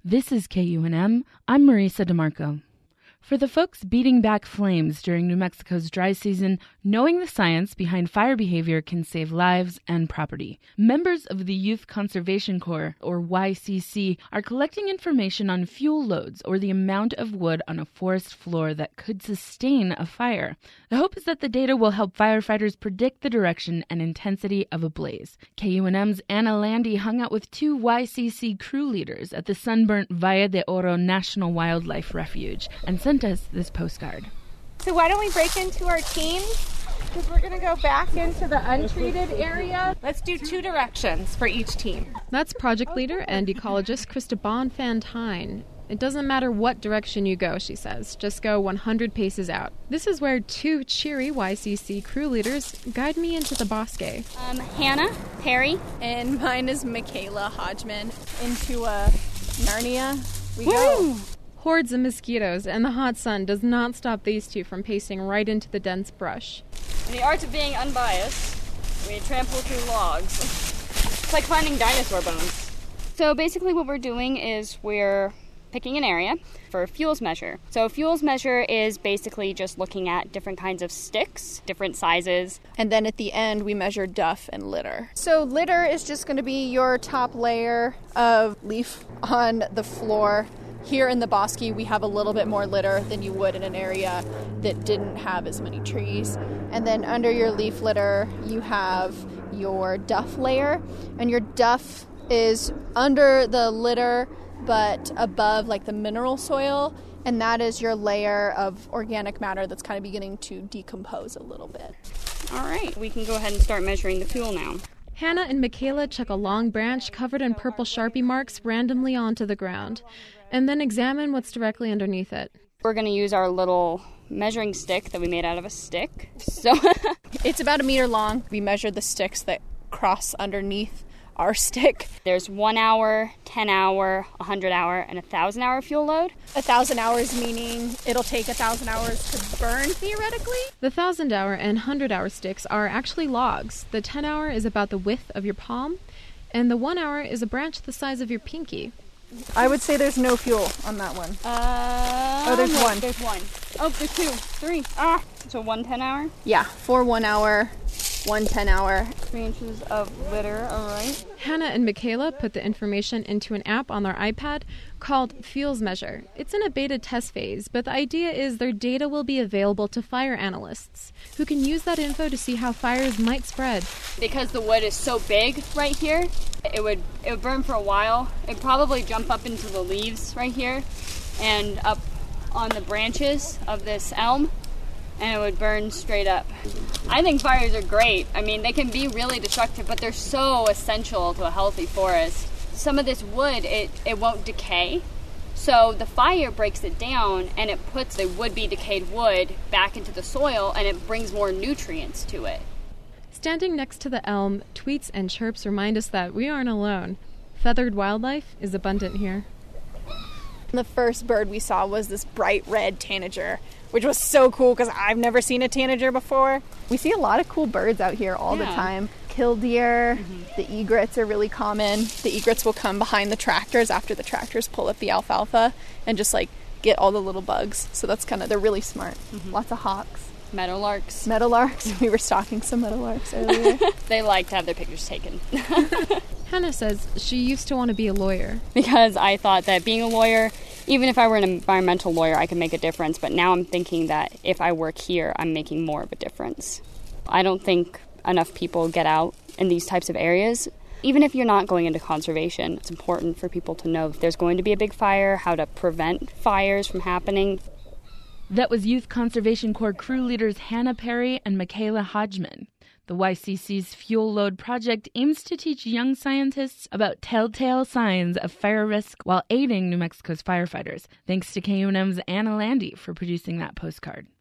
This is KUNM. I'm Marisa DeMarco. For the folks beating back flames during New Mexico's dry season, knowing the science behind fire behavior can save lives and property. Members of the Youth Conservation Corps, or YCC, are collecting information on fuel loads, or the amount of wood on a forest floor that could sustain a fire. The hope is that the data will help firefighters predict the direction and intensity of a blaze. KUNM's Anna Landy hung out with two YCC crew leaders at the sunburnt Valle de Oro National Wildlife Refuge and sent us this postcard. So why don't we break into our teams? Because we're going to go back into the untreated area. Let's do 2 directions for each team. That's project leader and ecologist Krista Bonfantine. It doesn't matter what direction you go, she says. Just go 100 paces out. This is where 2 cheery YCC crew leaders guide me into the bosque. Hannah Perry. And mine is Michaela Hodgman. Into Narnia we Woo! go. Hordes of mosquitoes and the hot sun does not stop these 2 from pacing right into the dense brush. In the art of being unbiased, we trample through logs. It's like finding dinosaur bones. So basically what we're doing is we're picking an area for a fuels measure. So a fuels measure is basically just looking at different kinds of sticks, different sizes. And then at the end, we measure duff and litter. So litter is just going to be your top layer of leaf on the floor. Here in the bosque, we have a little bit more litter than you would in an area that didn't have as many trees. And then under your leaf litter, you have your duff layer. And your duff is under the litter, but above like the mineral soil. And that is your layer of organic matter that's kind of beginning to decompose a little bit. All right, we can go ahead and start measuring the fuel now. Hannah and Michaela chuck a long branch covered in purple Sharpie marks randomly onto the ground, and then examine what's directly underneath it. We're going to use our little measuring stick that we made out of a stick. So it's about 1 meter long. We measured the sticks that cross underneath our stick. There's 1 hour, 10 hour, 100 hour, and 1,000 hour fuel load. 1,000 hours meaning it'll take 1,000 hours to burn, theoretically. The 1,000-hour and 100-hour sticks are actually logs. The 10-hour is about the width of your palm, and the 1 hour is a branch the size of your pinky. I would say there's no fuel on that one. There's no, one. There's one. Oh, there's 2, 3. So 1 10 hour? Yeah, 4 1 hour, 1 10 hour. 3 inches of litter, all right. Hannah and Michaela put the information into an app on their iPad called Fuels Measure. It's in a beta test phase, but the idea is their data will be available to fire analysts who can use that info to see how fires might spread. Because the wood is so big right here, it would burn for a while. It'd probably jump up into the leaves right here and up on the branches of this elm, and it would burn straight up. I think fires are great. I mean, they can be really destructive, but they're so essential to a healthy forest. Some of this wood, it won't decay. So the fire breaks it down, and it puts the would-be decayed wood back into the soil, and it brings more nutrients to it. Standing next to the elm, tweets and chirps remind us that we aren't alone. Feathered wildlife is abundant here. The first bird we saw was this bright red tanager, which was so cool because I've never seen a tanager before. We see a lot of cool birds out here all the time. Killdeer, the egrets are really common. The egrets will come behind the tractors after the tractors pull up the alfalfa and just like get all the little bugs. So that's they're really smart. Lots of hawks. Meadowlarks. We were stalking some meadowlarks earlier. They like to have their pictures taken. Hannah says she used to want to be a lawyer. Because I thought that being a lawyer, even if I were an environmental lawyer, I could make a difference. But now I'm thinking that if I work here, I'm making more of a difference. I don't think enough people get out in these types of areas. Even if you're not going into conservation, it's important for people to know if there's going to be a big fire, how to prevent fires from happening. That was Youth Conservation Corps crew leaders Hannah Perry and Michaela Hodgman. The YCC's Fuel Load project aims to teach young scientists about telltale signs of fire risk while aiding New Mexico's firefighters. Thanks to KUNM's Anna Landy for producing that postcard.